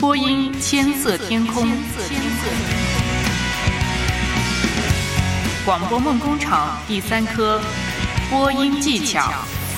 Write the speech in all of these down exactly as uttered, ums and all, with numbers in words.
播音千色天空，广播梦工厂第三科播音技巧。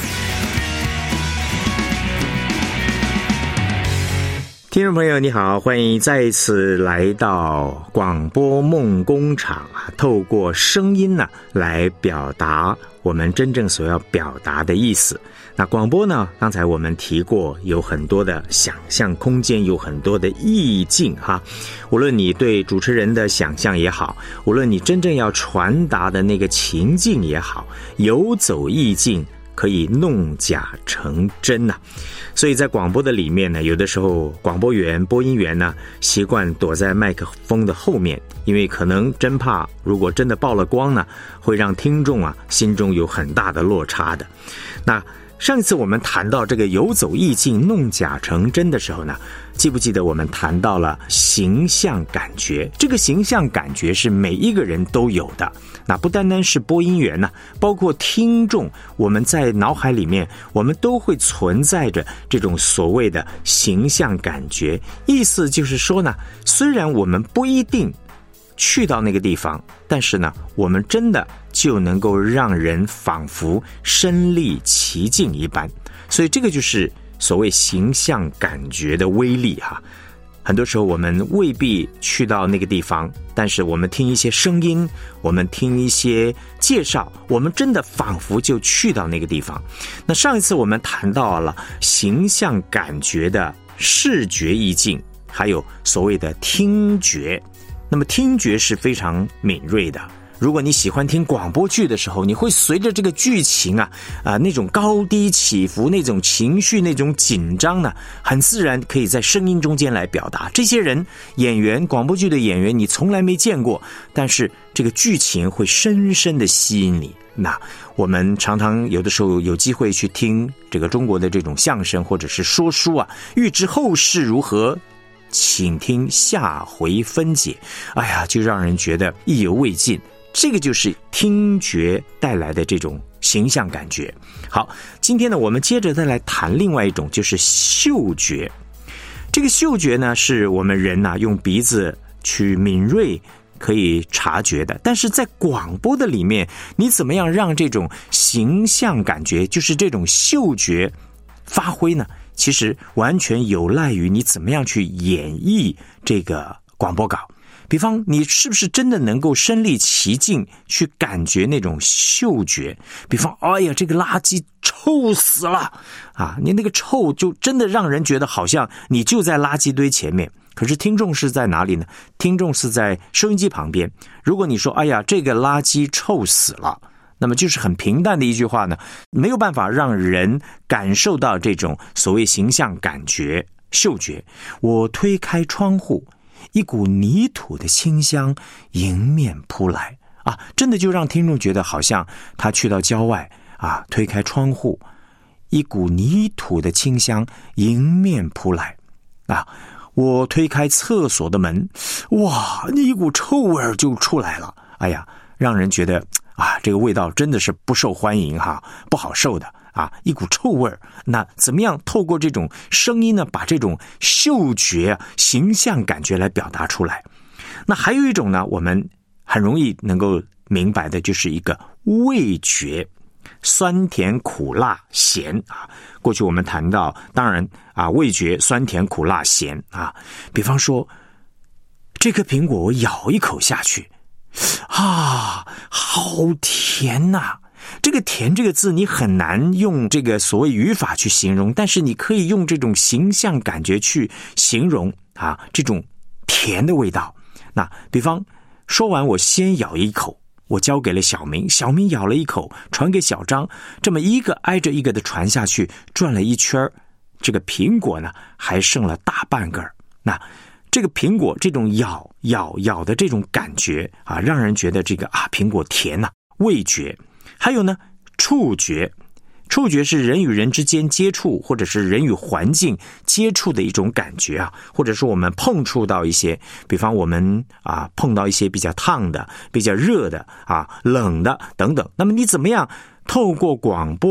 听众朋友你好，欢迎再一次来到广播梦工厂啊，透过声音呢、啊、来表达我们真正所要表达的意思。那广播呢，刚才我们提过有很多的想象空间，有很多的意境哈。无论你对主持人的想象也好，无论你真正要传达的那个情境也好，游走意境可以弄假成真呐、啊。所以在广播的里面呢，有的时候广播员、播音员呢，习惯躲在麦克风的后面，因为可能真怕如果真的曝了光呢，会让听众啊心中有很大的落差的。那上一次我们谈到这个游走意境、弄假成真的时候呢，记不记得我们谈到了形象感觉？这个形象感觉是每一个人都有的，那不单单是播音员呢、啊，包括听众，我们在脑海里面，我们都会存在着这种所谓的形象感觉。意思就是说呢，虽然我们不一定去到那个地方，但是呢，我们真的就能够让人仿佛身临其境一般。所以这个就是所谓形象感觉的威力哈。很多时候我们未必去到那个地方，但是我们听一些声音，我们听一些介绍，我们真的仿佛就去到那个地方。那上一次我们谈到了形象感觉的视觉意境，还有所谓的听觉。那么听觉是非常敏锐的，如果你喜欢听广播剧的时候，你会随着这个剧情啊啊、呃、那种高低起伏，那种情绪，那种紧张呢，很自然可以在声音中间来表达。这些人演员，广播剧的演员你从来没见过，但是这个剧情会深深的吸引你。那我们常常有的时候有机会去听这个中国的这种相声或者是说书啊，欲知后事如何，请听下回分解。哎呀，就让人觉得意犹未尽。这个就是听觉带来的这种形象感觉。好，今天呢，我们接着再来谈另外一种，就是嗅觉。这个嗅觉呢，是我们人啊用鼻子去敏锐可以察觉的。但是在广播的里面，你怎么样让这种形象感觉，就是这种嗅觉发挥呢？其实完全有赖于你怎么样去演绎这个广播稿。比方你是不是真的能够身临其境去感觉那种嗅觉？比方哎呀，这个垃圾臭死了啊，你那个臭就真的让人觉得好像你就在垃圾堆前面。可是听众是在哪里呢？听众是在收音机旁边。如果你说哎呀，这个垃圾臭死了，那么就是很平淡的一句话呢，没有办法让人感受到这种所谓形象感觉、嗅觉。我推开窗户，一股泥土的清香迎面扑来啊，真的就让听众觉得好像他去到郊外啊，推开窗户，一股泥土的清香迎面扑来啊。我推开厕所的门，哇，那一股臭味就出来了。哎呀，让人觉得啊，这个味道真的是不受欢迎哈，不好受的啊，一股臭味。那怎么样透过这种声音呢，把这种嗅觉、形象感觉来表达出来？那还有一种呢，我们很容易能够明白的，就是一个味觉，酸甜苦辣咸啊。过去我们谈到，当然啊，味觉酸甜苦辣咸啊。比方说，这颗苹果我咬一口下去，啊，好甜呐、啊！这个甜这个字你很难用这个所谓语法去形容，但是你可以用这种形象感觉去形容啊，这种甜的味道。那比方说完，我先咬一口，我交给了小明，小明咬了一口，传给小张，这么一个挨着一个的传下去，转了一圈，这个苹果呢还剩了大半个。那这个苹果这种咬咬咬的这种感觉啊，让人觉得这个啊苹果甜呐、啊，味觉。还有呢，触觉。触觉是人与人之间接触，或者是人与环境接触的一种感觉啊，或者说我们碰触到一些，比方我们啊碰到一些比较烫的、比较热的啊、冷的等等。那么你怎么样透过广播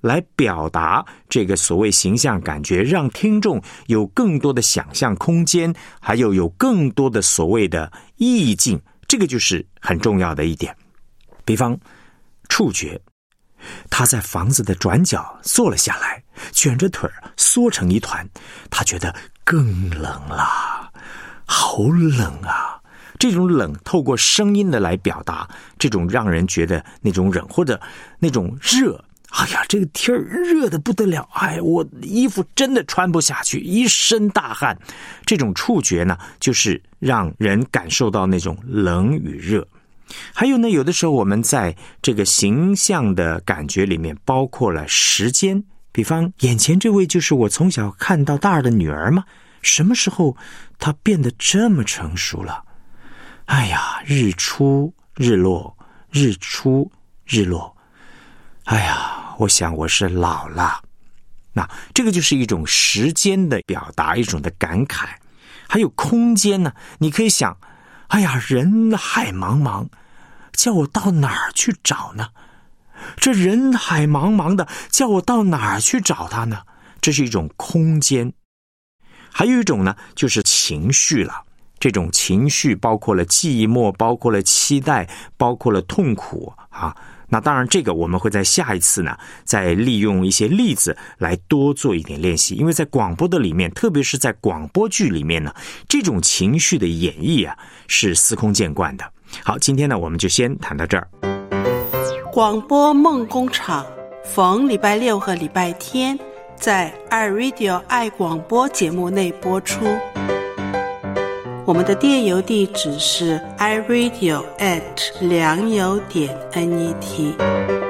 来表达这个所谓形象感觉，让听众有更多的想象空间，还有有更多的所谓的意境，这个就是很重要的一点。比方触觉，他在房子的转角坐了下来，卷着腿缩成一团，他觉得更冷了，好冷啊。这种冷透过声音的来表达，这种让人觉得那种冷，或者那种热，哎呀，这个天热得不得了，哎，我衣服真的穿不下去，一身大汗。这种触觉呢，就是让人感受到那种冷与热。还有呢，有的时候我们在这个形象的感觉里面包括了时间，比方眼前这位就是我从小看到大的女儿吗？什么时候她变得这么成熟了？哎呀，日出日落，日出日落，哎呀，我想我是老了。那这个就是一种时间的表达，一种的感慨。还有空间呢，你可以想，哎呀，人海茫茫，叫我到哪儿去找呢？这人海茫茫的，叫我到哪儿去找他呢？这是一种空间。还有一种呢，就是情绪了。这种情绪包括了寂寞，包括了期待，包括了痛苦啊。那当然这个我们会在下一次呢再利用一些例子来多做一点练习，因为在广播的里面，特别是在广播剧里面呢，这种情绪的演绎啊是司空见惯的。好，今天呢我们就先谈到这儿。 广播梦工厂逢礼拜六和礼拜天在爱 Radio 爱广播节目内播出。我们的电邮地址是 i radio at 良友点 net。